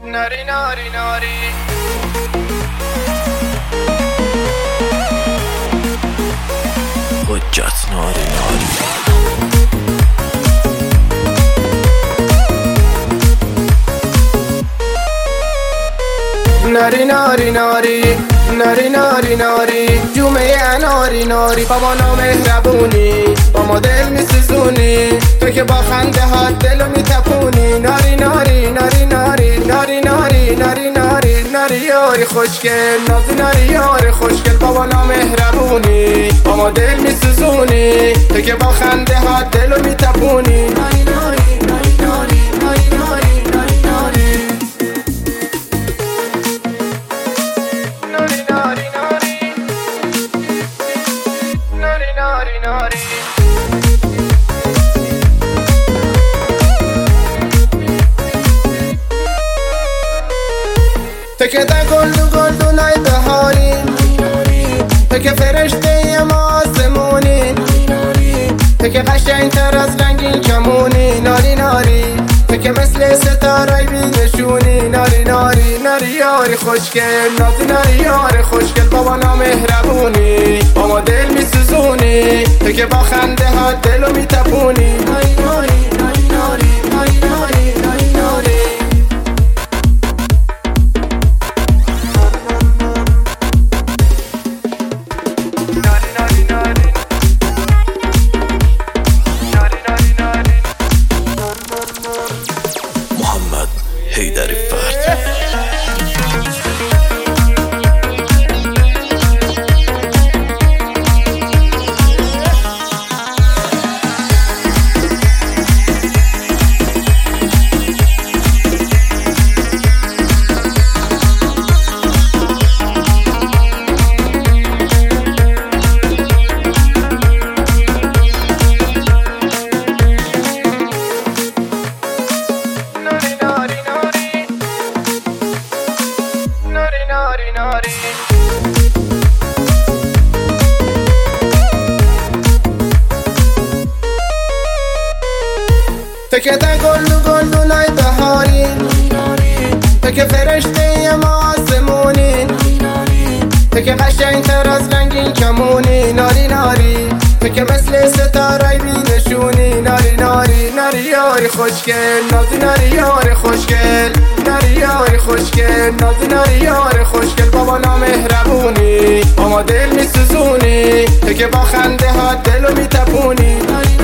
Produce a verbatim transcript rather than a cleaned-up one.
ناری ناری ناری حجت ناری ناری ناری ناری ناری ناری ناری ناری جومه ناری ناری بابا نامهربونی با ما دل میسوزونی تو که با خنده هات دلو میتپونی ناری ناری ناری ناری ناری ناری ناری ناری ناری یاری خوشگل نازی ناری یاری خوشگل بابا نامهربونی با ما دل میسوزونی تو که با خنده هات دلو میتپونی ناری ناری ناری ناری ناری ناری ناری ناری ناری ناری تو که در گلدو گلدونای بهاری تو که فرشته ما آسمونی تو که قشنگتر از رنگین کمونی ناری ناری تو که مثل ستاره بینشونی ناری ناری ناری یاری خوشگل نازی ناری یاری خوشگل بابا نامهربونی با ما دل میسوزونی تو که با خنده ها دلو میتپونی ناری ناری ناری ناری ناری ناری ناری ناری محمد حیدری فرد تو که در گلدو گلدونای بهاری تو که فرشته ما آسمونی تو که قشنگتر از رنگین کمونی ناری ناری تو که مثل ستاره بینشونی ناری ناری ناری یاری خوشگل نازی ناری یاری خوشگل ناری یاری خوشگل نازی ناری یاری خوشگل بابا نامهربونی با ما دل میسوزونی تو که با خنده ها دلو میتپونی